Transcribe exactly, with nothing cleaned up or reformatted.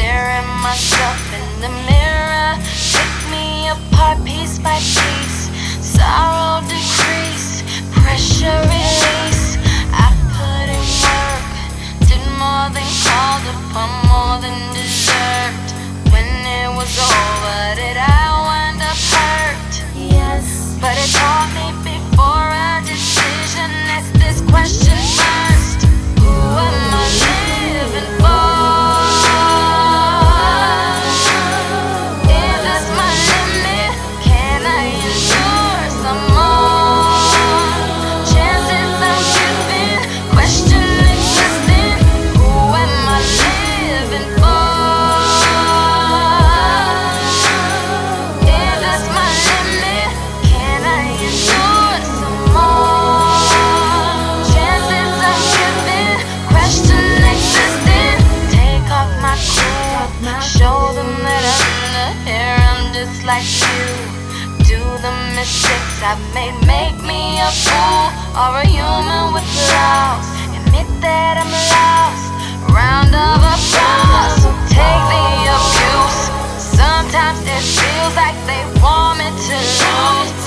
stare at myself in the mirror. Pick me apart piece by piece. Sorrow decrease, pressure release. I put in work, did more than called upon, more than deserved. When it was over, did I wind up hurt? Yes, but it taught me before a decision. Ask this question first: who am I living for? Is this my limit? Can I endure some more? Chances I'm giving, question existing. Who am I living for? Is this my limit? Can I endure some more? Chances I'm giving, question existing. Take off my cool, show them that I'm not here. I'm just like you. Do the mistakes I've made make me a fool or a human with flaws? Admit that I'm lost. Round of applause. So take the abuse. Sometimes it feels like they want me to lose.